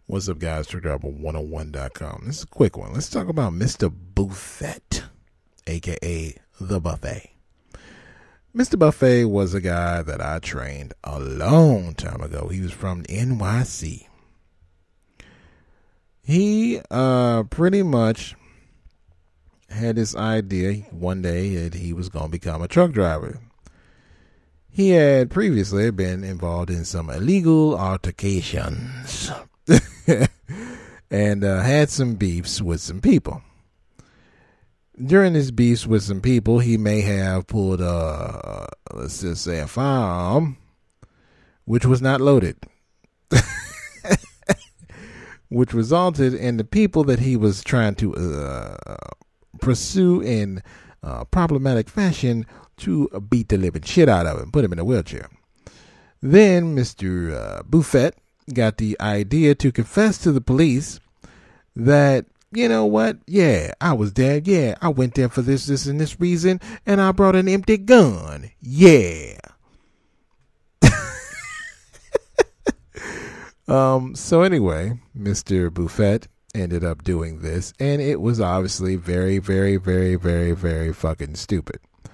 What's up, guys? TruckDriver101.com. This is a quick one. Let's talk about Mr. Buffett, a.k.a. The Buffet. Mr. Buffet was a guy that I trained a long time ago. He was from NYC. He pretty much had this idea one day that he was going to become a truck driver. He had previously been involved in some illegal altercations and had some beefs with some people. During his beefs with some people, he may have pulled let's just say a firearm, which was not loaded, which resulted in the people that he was trying to pursue in problematic fashion to beat the living shit out of him, put him in a wheelchair. Then Mr. Buffett got the idea to confess to the police that, you know what? Yeah, I was there. Yeah, I went there for this, and this reason, and I brought an empty gun. Yeah. So anyway, Mr. Buffett ended up doing this, and it was obviously very, very, very, very, very fucking stupid.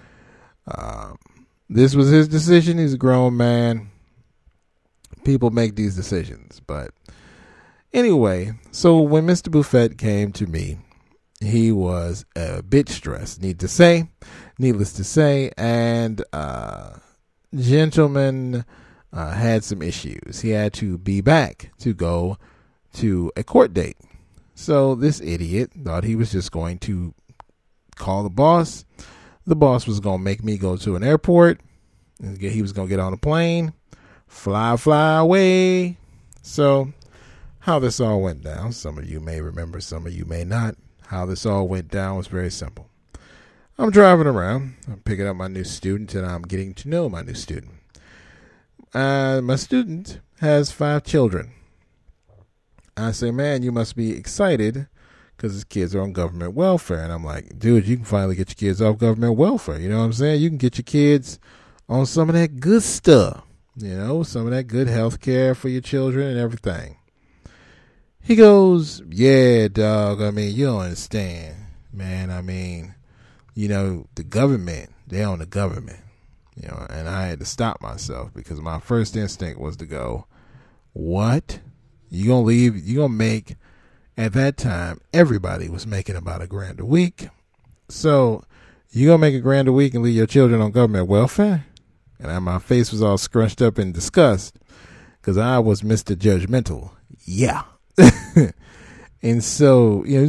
This was his decision. He's a grown man. People make these decisions, but anyway, so when Mr. Buffett came to me, he was a bit stressed, needless to say, and gentleman had some issues. He had to be back to go to a court date. So this idiot thought he was just going to call the boss. The boss was going to make me go to an airport, and he was going to get on a plane, fly away. So how this all went down, some of you may remember, some of you may not. How this all went down was very simple. I'm driving around, I'm picking up my new student, and I'm getting to know my new student. My student has 5 children. I say, man, you must be excited because his kids are on government welfare. And I'm like, dude, you can finally get your kids off government welfare. You know what I'm saying? You can get your kids on some of that good stuff. You know, some of that good health care for your children and everything. He goes, yeah, dog, I mean, you don't understand, man. I mean, you know, the government, they own the government. You know, and I had to stop myself because my first instinct was to go, what? You gonna leave, you gonna make, at that time, everybody was making about $1,000 a week. So, you gonna make $1,000 a week and leave your children on government welfare? And my face was all scrunched up in disgust because I was Mr. Judgmental. Yeah. And so, you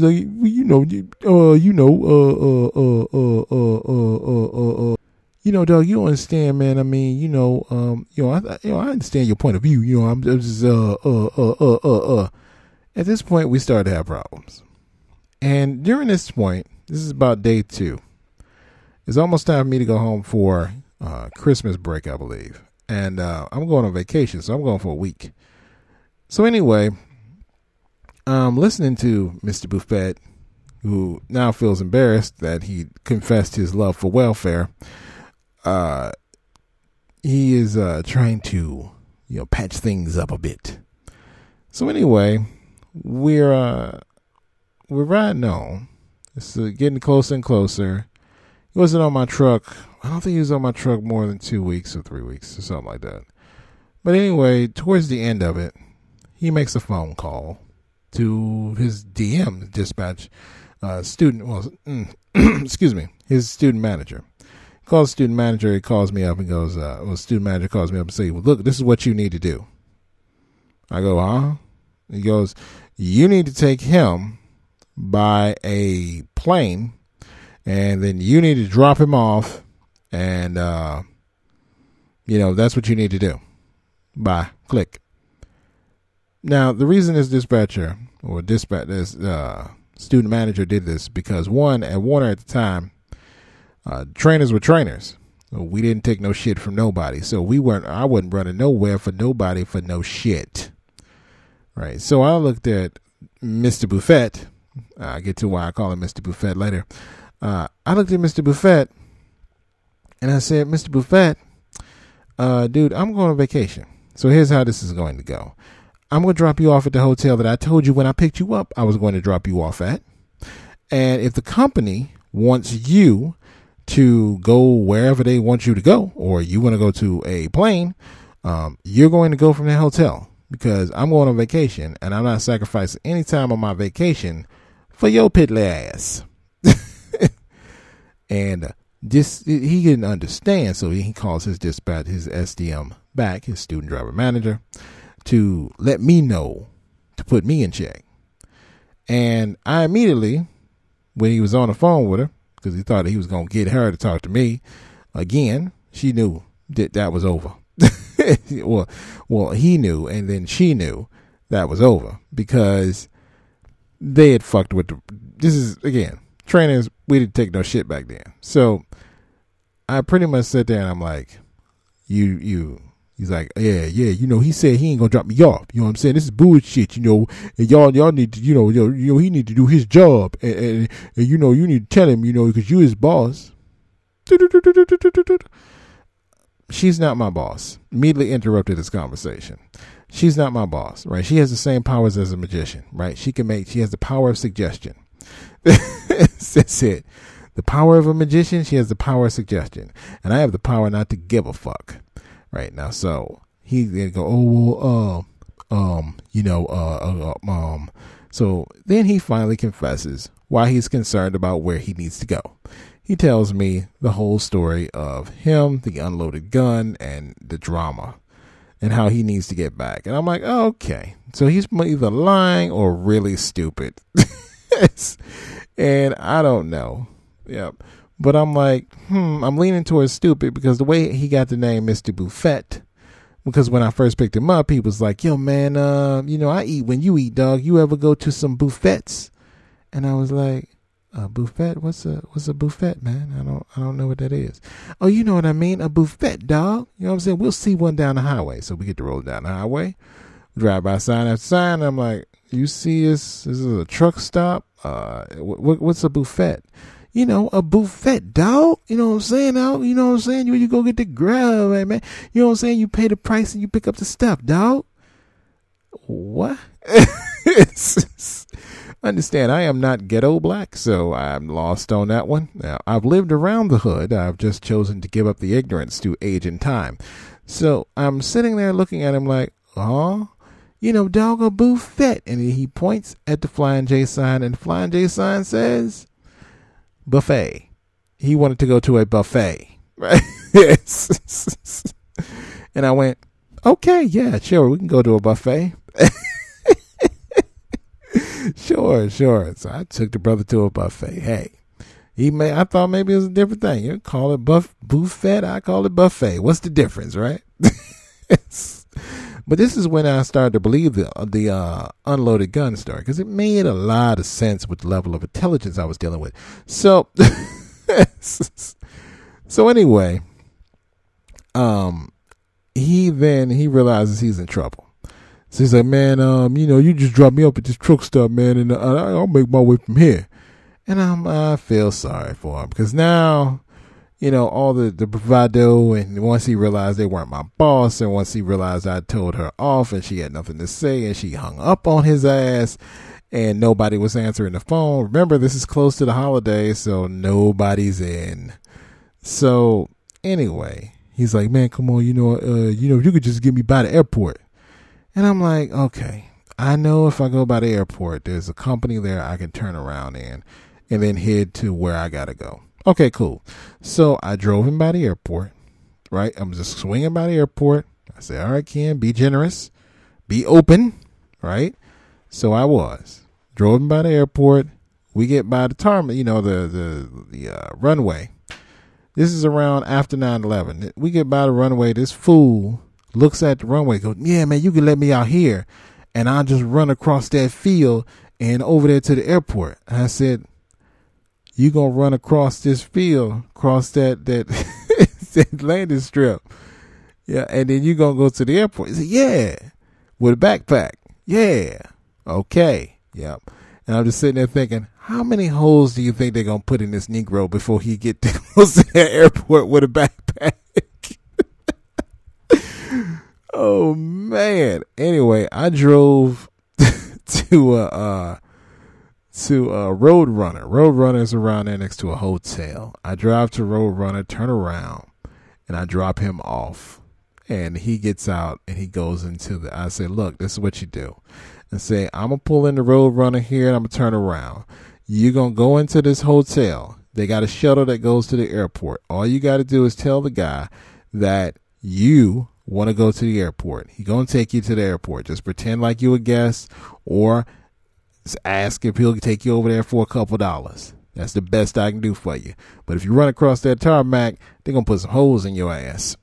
know, dog, you don't understand, man. I mean, I understand your point of view. You know, I'm just, At this point, we started to have problems. And during this point, this is about day 2. It's almost time for me to go home for Christmas break, I believe. And I'm going on vacation, so I'm going for a week. So anyway, listening to Mr. Buffett, who now feels embarrassed that he confessed his love for welfare. He is trying to, patch things up a bit. So anyway, we're riding on. It's getting closer and closer. He wasn't on my truck. I don't think he was on my truck more than 2 weeks or 3 weeks or something like that. But anyway, towards the end of it, he makes a phone call to his DM dispatch excuse me, his student manager. Calls the student manager. He calls me up and goes, student manager calls me up and says, well, look, this is what you need to do. I go, huh? He goes, you need to take him by a plane, and then you need to drop him off, and, that's what you need to do. Bye. Click. Now, the reason this student manager did this because, one, at Warner at the time, trainers were trainers. We didn't take no shit from nobody. So I wasn't running nowhere for nobody for no shit. Right. So I looked at Mr. Buffett. I'll get to why I call him Mr. Buffett later. I looked at Mr. Buffett and I said, Mr. Buffett, dude, I'm going on vacation. So here's how this is going to go. I'm going to drop you off at the hotel that I told you when I picked you up I was going to drop you off at. And if the company wants you to go wherever they want you to go, or you want to go to a plane, you're going to go from that hotel, because I'm going on vacation and I'm not sacrificing any time on my vacation for your piddly ass. And he didn't understand, so he calls his dispatch, his SDM back, his student driver manager, to let me know, to put me in check. And I immediately, when he was on the phone with her, because he thought he was going to get her to talk to me again, she knew that was over. well, he knew, and then she knew that was over, because they had fucked with this is, again, trainers, we didn't take no shit back then. So I pretty much sat there and I'm like, he's like, yeah, he said he ain't gonna drop me off. You know what I'm saying? This is bullshit, and y'all need to, he need to do his job, and you need to tell him, because you his boss. She's not my boss. Immediately interrupted this conversation. She's not my boss, right? She has the same powers as a magician, right? She has the power of suggestion. That's it. The power of a magician, she has the power of suggestion. And I have the power not to give a fuck. Right now, so he's gonna go, so then he finally confesses why he's concerned about where he needs to go. He tells me the whole story of him, the unloaded gun, and the drama, and how he needs to get back. And I'm like, oh, okay. So he's either lying or really stupid. And I don't know. Yep. But I'm like, I'm leaning towards stupid, because the way he got the name Mr. Buffett, because when I first picked him up, he was like, yo, man, I eat when you eat, dog. You ever go to some buffets? And I was like, a buffet? What's a buffet, man? I don't know what that is. Oh, you know what I mean? A buffet, dog. You know what I'm saying? We'll see one down the highway. So we get to roll down the highway, drive by sign after sign. I'm like, you see this is a truck stop. What's a buffet? A buffet, dog. You know what I'm saying? You know what I'm saying? You go get the grub, man. You know what I'm saying? You pay the price and you pick up the stuff, dog. What? Understand, I am not ghetto black, so I'm lost on that one. Now, I've lived around the hood. I've just chosen to give up the ignorance to age and time. So I'm sitting there looking at him like, dog, a buffet. And he points at the Flying J sign, and the Flying J sign says buffet. He wanted to go to a buffet, right? And I went, okay, yeah, sure, we can go to a buffet. Sure. So I took the brother to a buffet. Hey, I thought maybe it was a different thing. You call it buffet, I call it buffet. What's the difference, right? But this is when I started to believe the unloaded gun story, because it made a lot of sense with the level of intelligence I was dealing with. So, anyway, he realizes he's in trouble. So he's like, man, you just drop me up at this truck stop, man, and I'll make my way from here. And I feel sorry for him, because now, all the bravado, and once he realized they weren't my boss, and once he realized I told her off and she had nothing to say, and she hung up on his ass, and nobody was answering the phone. Remember, this is close to the holidays, so nobody's in. So anyway, he's like, man, come on, if you could just get me by the airport. And I'm like, okay, I know if I go by the airport, there's a company there I can turn around in and then head to where I got to go. Okay, cool. So I drove him by the airport, right? I'm just swinging by the airport. I said, all right, Ken, be generous, be open, right? So I drove him by the airport. We get by the tarmac, the runway. This is around after 9/11. We get by the runway. This fool looks at the runway, goes, yeah, man, you can let me out here, and I'll just run across that field and over there to the airport. And I said, you gonna run across this field, across that that landing strip, yeah, and then you gonna go to the airport? He said, yeah, with a backpack, yeah, okay, yeah. And I'm just sitting there thinking, how many holes do you think they're gonna put in this Negro before he get close to that airport with a backpack? Oh man. Anyway, I drove to Roadrunner. Roadrunner's around there next to a hotel. I drive to Roadrunner, turn around, and I drop him off. And he gets out and he goes into I say, look, this is what you do. And say, I'm going to pull in the Roadrunner here and I'm going to turn around. You're going to go into this hotel. They got a shuttle that goes to the airport. All you got to do is tell the guy that you want to go to the airport. He's going to take you to the airport. Just pretend like you a guest or just ask if he'll take you over there for a couple dollars. That's the best I can do for you. But if you run across that tarmac, they're going to put some holes in your ass.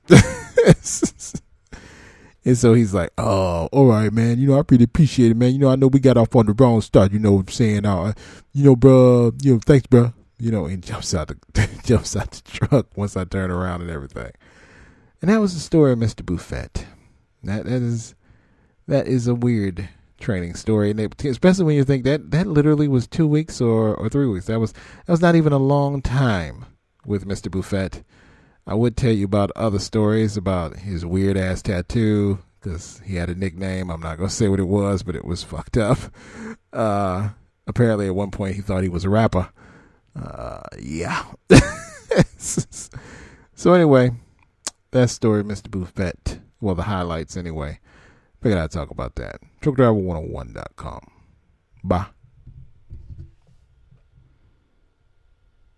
And so he's like, oh, all right, man. I really appreciate it, man. I know we got off on the wrong start. You know what I'm saying? Bro, thanks, bro. And jumps out the truck once I turn around and everything. And that was the story of Mr. Buffett. That is a weird training story, and especially when you think that literally was 2 weeks or 3 weeks. That was not even a long time with Mr. Buffett. I would tell you about other stories about his weird ass tattoo because he had a nickname. I'm not gonna say what it was, but it was fucked up. Apparently, at one point, he thought he was a rapper. Yeah. So anyway, that story, Mr. Buffett. Well, the highlights anyway. Figured I'd talk about that. Truckdriver101.com. Bye.